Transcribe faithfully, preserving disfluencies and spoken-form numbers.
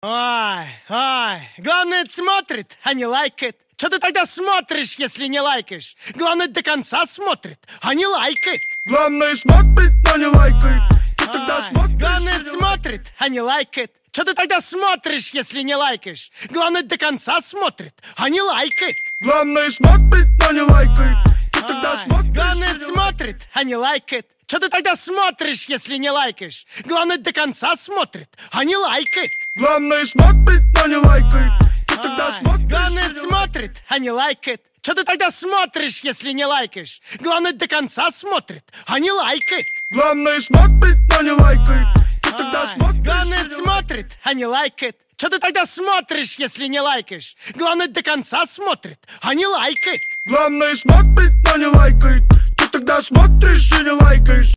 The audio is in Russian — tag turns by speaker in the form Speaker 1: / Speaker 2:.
Speaker 1: Ой, ой, главное, это смотрит, а не лайкает. Что ты тогда смотришь, если не лайкаешь? Главное, до конца смотрит, а не лайкает.
Speaker 2: Главное, смотрит, но не лайкает. Ты тогда смотришь,
Speaker 1: главное,
Speaker 2: а
Speaker 1: это
Speaker 2: не
Speaker 1: смотрит, а не лайкает. Что ты тогда смотришь, если не лайкаешь? Главное, до конца смотрит, а не лайкает.
Speaker 2: Главное, смотрит, но не лайкает. Ты тогда смотришь,
Speaker 1: главное,
Speaker 2: а
Speaker 1: это
Speaker 2: не
Speaker 1: смотрит, а не лайкает. Что ты тогда смотришь, если не лайкаешь? Главное, до конца смотрит, а не лайкает.
Speaker 2: Главное, смотрит, но не лайкает. Ты тогда смотришь,
Speaker 1: главное,
Speaker 2: а
Speaker 1: это
Speaker 2: не
Speaker 1: смотрит, а не лайкает. Что ты тогда смотришь, если не лайкаешь? Главное, до конца смотрит, а не лайкает.
Speaker 2: Главное, смотрит, но не лайкает. Ты тогда смотришь,
Speaker 1: главное,
Speaker 2: а
Speaker 1: это
Speaker 2: не
Speaker 1: смотрит, а не лайкает. Что ты тогда смотришь, если не лайкаешь? Главное, до конца смотрит, а не лайкает.
Speaker 2: Главное, смотрит, но не лайкает. Ты тогда смотришь и не лайкаешь.